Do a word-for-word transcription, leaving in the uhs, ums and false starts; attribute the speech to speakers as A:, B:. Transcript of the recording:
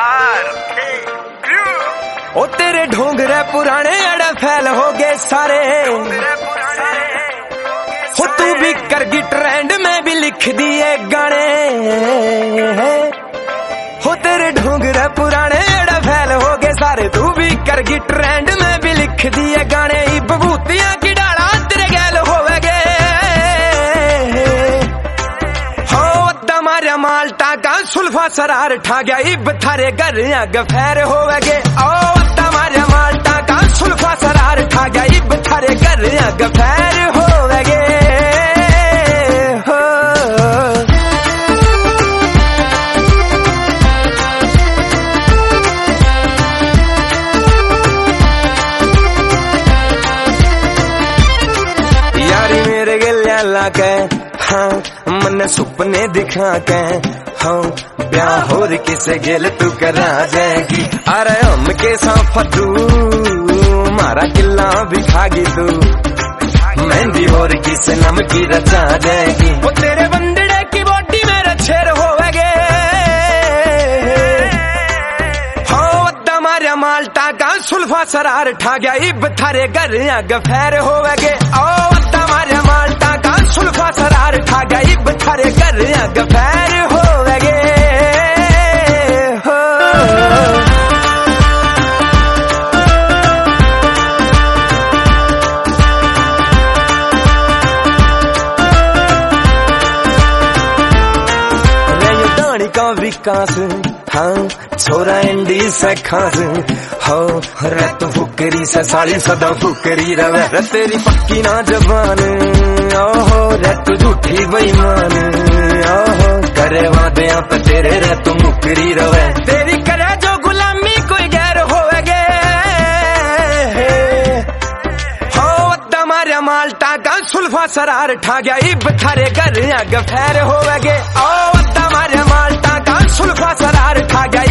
A: R
B: O तेरे ढोंगरे पुराने अड़े फैल हो गए सारे, हो तू भी करगी ट्रेंड में भी लिख दिए गाने, हो तेरे ढोंगरे पुराने अड़े फैल हो गए सारे, तू भी करगी ट्रेंड में भी लिख दिए गाने। बबूतियां की डाला तेरे गैल होवेगे, हो तमारे माल्टा का सुल्फा सरार ठा गया, इब थारे घर गफैर होवेगे। ओ तमारे माल्टा का सुल्फा सरार ठा गया, इब थारे घर गफैर होवेगे। यारी मेरे गल्या लाके हाँ मन सुपने दिखा के, हाँ ब्याह होर किसे गेल तू करा जाएगी। अरे हम के साथ तू मारा किला भी खागी तू, मेहंदी होर किसे नम की रचा जाएगी। वो तेरे बंदड़े की बॉडी मेरे छेर होवेगे, हो तमारे माल्टा का सुल्फा सरार ठा गया, इब थारे घर गफैर होवेगे। ओ तमारे माल्टा का सुल्फा सरार ठा गया, इब थारे घर गफैर होवेगे। का विकास हाँ छोरा इंडी से खास, हो रत फुकरी से साली सदा फुकरी रवे, तेरी पक्की ना जबान ओहो रत झूठी बेईमान, ओहो करे वादे पे तेरे रत मुकरी रवे, तेरी करे जो गुलामी कोई गैर होवेगे। हो तमारे माल्टा का सुल्फा सरार ठा गया, इब थारे घर गफैर होवेगे। ओ तमारे माल्टा का सुल्फा सरार ठा गया,